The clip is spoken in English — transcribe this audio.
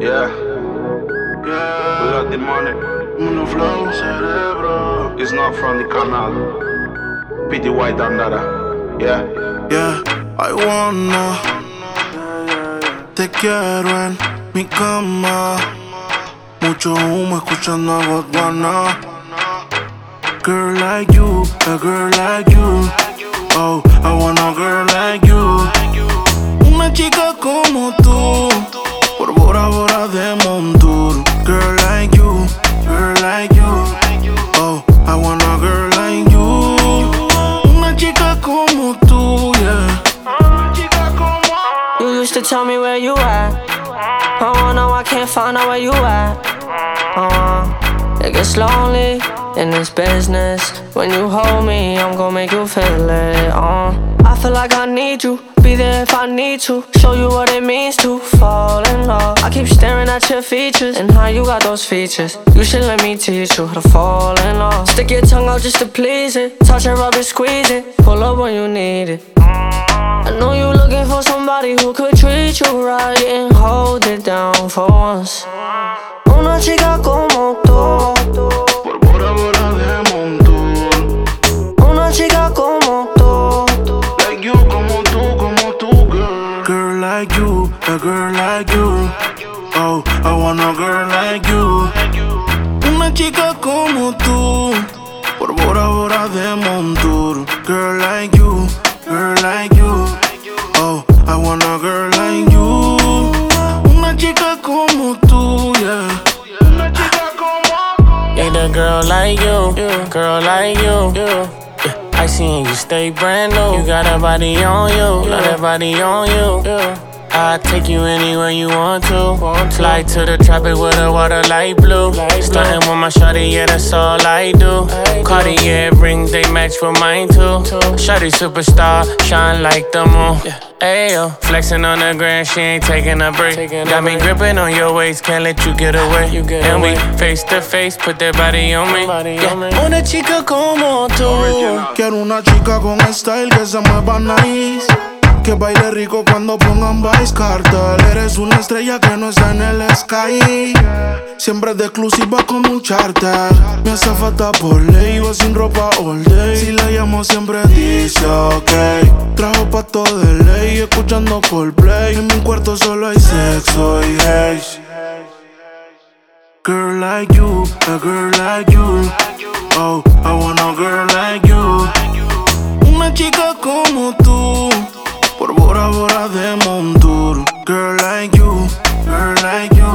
Yeah, we got the money. Mundo flow, cerebro. It's not from the canal. PTY Dandara. Yeah. Yeah, I wanna. Te quiero en mi cama. Mucho humo escuchando a Godwana. Girl like you, a girl like you. Oh, I want a girl like you. Una chica como tú, por Bora Bora de Montour. Girl like you, girl like you. Oh, I want a girl like you. Una chica como tú, yeah. Una chica como tú. You used to tell me where you at. Oh, now I can't find out where you at. It gets lonely in this business. When you hold me, I'm gon' make you feel it. I feel like I need you, be there if I need to. Show you what it means to fall in love. I keep staring at your features and how you got those features. You should let me teach you how to fall in love. Stick your tongue out just to please it. Touch it, rub it, squeeze it. Pull up when you need it. I know you looking for somebody who could treat you right and hold it down for once. Una chica como tú, por Bora Bora de Montour. una chica como tú. Like you, como tú, girl. Girl like you, a girl like you. Oh, I want a girl like you. Una chica como tú, por Bora Bora de Montour. Girl like you, girl like you. Oh, I want a girl like you. Una chica como tú, yeah. Una chica como tú. Need a girl like you, girl like you. Yeah, I seen you stay brand new. You got a body on you, got a body on you. I'll take you anywhere you want to. Fly to the tropic with the water light blue. Starting with my shawty, yeah, that's all I do. Cartier rings, they match with mine too. Shawty superstar, shine like the moon. Ayo, flexing on the ground, she ain't taking a break. Got me gripping on your waist, can't let you get away. And we face to face, put that body on me. Yeah. Una chica como tú. Quiero una chica con style que se mueva nice, que baile rico cuando pongan Vice Cartel. Eres una estrella que no está en el sky. Siempre de exclusiva como un charter. Me hace falta por ley, va sin ropa all day. Si la llamo siempre dice ok. Trajo pato de ley, escuchando Coldplay. En mi cuarto solo hay sexo y haze. Girl like you, a girl like you. Oh, I want a girl like you. Una chica como tú, por Bora Bora de Montour. Girl like you, girl like you.